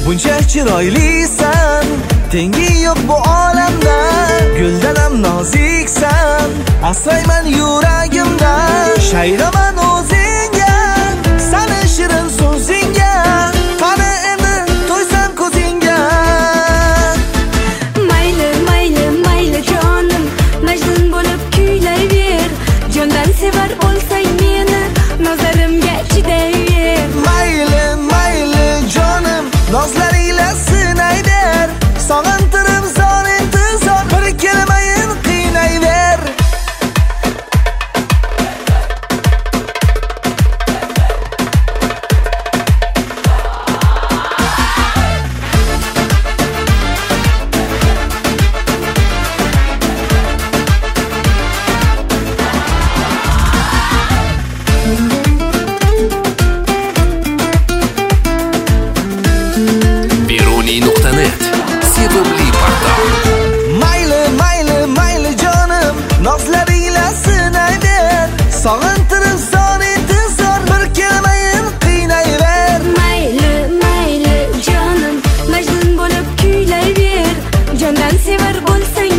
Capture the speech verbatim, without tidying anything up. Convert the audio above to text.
Buncha chiroylisan, tengi yo'q bu olamda. Guldan ham noziksan, asrayman yuragimda. Shayraman o'zingga, sani shirin so'zingga. Qani endi to'ysam ko'zingga. Mayli, mayli, mayli jonim, Majnun bo'lib kuylayver. Jondan sevar bo'lsang meni, nazarimga chidayver. Mayli, mayli jonim, nozlaringla sinayver. Sog'intirib zor intizor, bir kelmayin qiynayver. Beruniy nuqta net sevimli portal. Mayli, mayli, mayli jonim, nozlaringla sinayver. Sog'intirib zor intizor, bir kelmayin qiynayver. Mayli, mayli jonim, Majnun bo'lib kuylayver. Jondan sevar bo'lsang